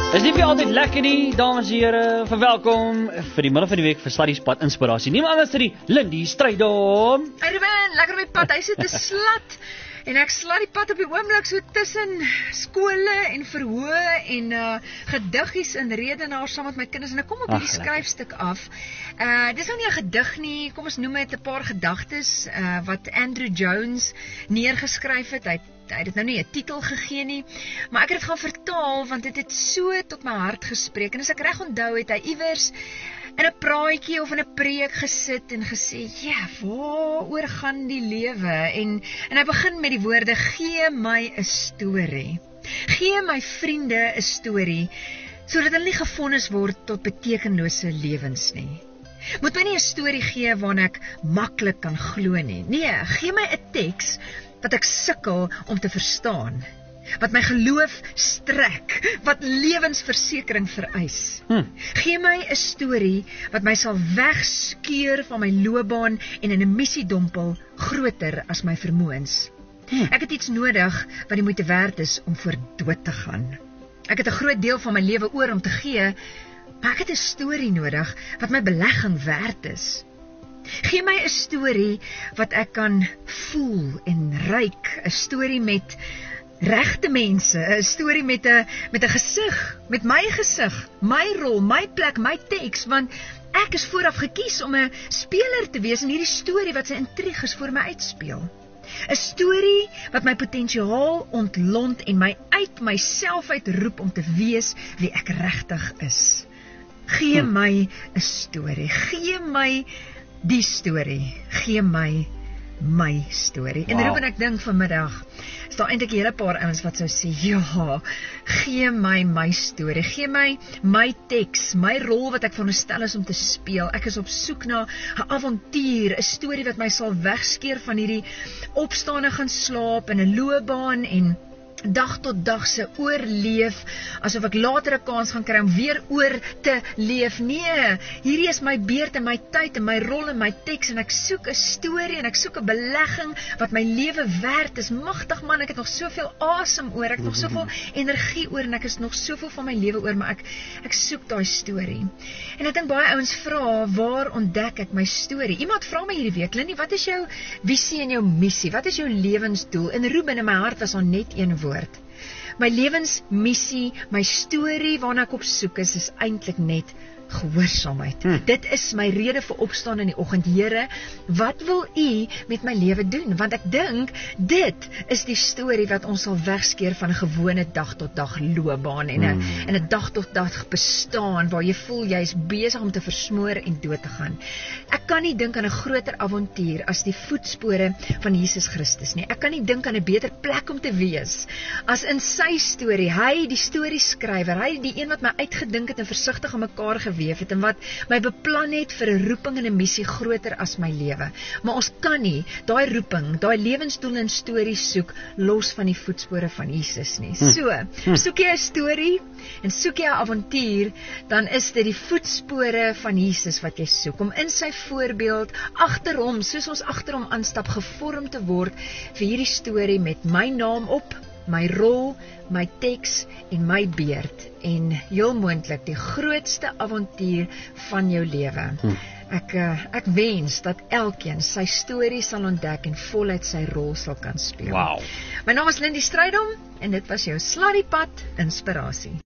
Is nie vir altyd lekker nie, dames en here, verwelkom vir die middel van die week vir Sluddy Pad Inspirasie. Niemand anders as die Lindy Strydom. Hey Ruben, lekker op die pad, hy sit 'n slat. En ek slat die pad op die oomblik so tussen skole en verhoë en gediggies en redenaars saam met my kinders. En ek kom op hierdie skryfstuk af. Dis nou nie 'n gedig nie, kom ons noem dit 'n paar gedagtes wat Andrew Jones neergeskryf het. Hy het dit nou nie 'n titel gegee nie, maar ek het dit gaan vertaal want dit het so tot my hart gespreek. En as ek reg onthou het hy iewers in 'n praatjie of in 'n preek gesit en gesê, ja, waaroor gaan die lewe? En hy begin met die woorde, gee my 'n storie. Gee my vriende 'n storie, sodat hulle nie gefonnis word tot betekenlose lewens nie. Moet my nie 'n storie gee waarna ek maklik kan glo nie. Nee, gee my 'n teks wat ek sukkel om te verstaan, wat my geloof strek, wat lewensversekering vereis. Gee my 'n storie wat my sal wegskeur van my loopbaan en in 'n missiedompel groter as my vermoëns. Ek het iets nodig wat die moeite werd is om voor dood te gaan. Ek het 'n groot deel van my lewe oor om te gee, maar ek het 'n storie nodig wat my belegging werd is. Gee my 'n storie wat ek kan voel en ruik, 'n storie met regte mense, 'n storie met 'n gesig, met my gesig, my rol, my plek, my teks, want ek is vooraf gekies om 'n speler te wees in hierdie storie wat sy intriges voor my uitspeel. 'n Storie wat my potensiaal ontlont en my uit myself uitroep om te wees wie ek regtig is. Gee my 'n storie, gee my die storie, gee my storie. En Ruben, ek dink vanmiddag is daar eintlik 'n hele paar ouens wat sou sê, ja, gee my storie, gee my teks, my rol wat ek veronderstel is om te speel. Ek is op soek na 'n avontuur, 'n storie wat my sal wegskeer van hierdie opstaan en gaan slaap en 'n loopbaan en dag tot dag se oorleef, asof ek later 'n kans gaan kry om weer oor te leef. Nee, hierdie is my beurt en my tyd en my rol en my teks en ek soek 'n storie en ek soek 'n belegging wat my lewe werd is. Magtig man, ek het nog soveel asem oor, ek het nog soveel energie oor en ek is nog soveel van my lewe oor, maar ek soek daai storie. En ek dink baie ouens vra, waar ontdek ek my storie? Iemand vra my hierdie week, Lindy, wat is jou visie en jou missie? Wat is jou lewensdoel? En Ruben, in my hart was daar net een woord. My lewensmissie, my storie waarna ek op soek is eintlik net gehoorsaamheid. Dit is my rede vir opstaan in die oggend. Here, wat wil U met my lewe doen? Want ek dink dit is die storie wat ons sal wegskeer van 'n gewone dag tot dag loopbaan en 'n dag tot dag bestaan waar jy voel jy is besig om te versmoor en dood te gaan. Ek kan nie dink aan 'n groter avontuur as die voetspore van Jesus Christus nie. Ek kan nie dink aan 'n beter plek om te wees as in sy storie. Hy, die storieskrywer, hy die een wat my uitgedink het en versigtig aan mekaar geweef het en wat my beplan het vir 'n roeping en 'n missie groter as my lewe. Maar ons kan nie daai roeping, daai lewensdoel en storie soek los van die voetspore van Jesus nie. So, soek jy 'n storie en soek jy 'n avontuur, dan is dit die voetspore van Jesus wat jy soek, om in sy voorbeeld agter hom, soos ons agter hom aanstap, gevorm te word vir hierdie storie met my naam op, my rol, my teks en my beurt en heel moontlik die grootste avontuur van jou lewe. Ek wens dat elkeen sy storie sal ontdek en voluit sy rol sal kan speel. Wow. My naam is Lindy Strydom en dit was jou Sluddy Pad Inspirasie.